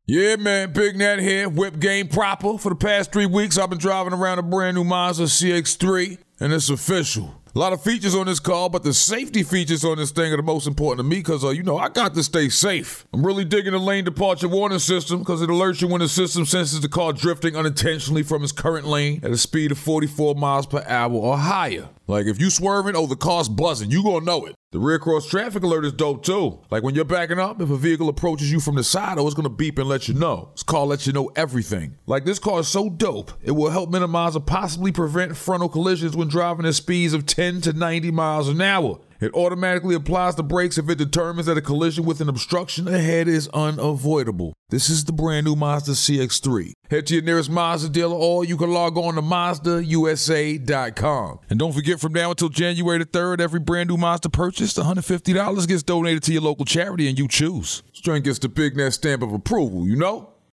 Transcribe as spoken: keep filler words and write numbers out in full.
Yeah, man, Big Nat here, whip game proper. For the past three weeks, I've been driving around a brand new Mazda C X three, and it's official. A lot of features on this car, but the safety features on this thing are the most important to me because, uh, you know, I got to stay safe. I'm really digging the lane departure warning system because it alerts you when the system senses the car drifting unintentionally from its current lane at a speed of forty-four miles per hour or higher. Like, if you swerving, oh, the car's buzzing, you gonna know it. The rear cross traffic alert is dope too. Like when you're backing up, if a vehicle approaches you from the side, oh, it's gonna beep and let you know. This car lets you know everything. Like this car is so dope, it will help minimize or possibly prevent frontal collisions when driving at speeds of ten to ninety miles an hour. It automatically applies the brakes if it determines that a collision with an obstruction ahead is unavoidable. This is the brand new Mazda C X three. Head to your nearest Mazda dealer or you can log on to Mazda U S A dot com. And don't forget, from now until January the third, every brand new Mazda purchased, one hundred fifty dollars gets donated to your local charity and you choose. This joint gets the Big Nat stamp of approval, you know?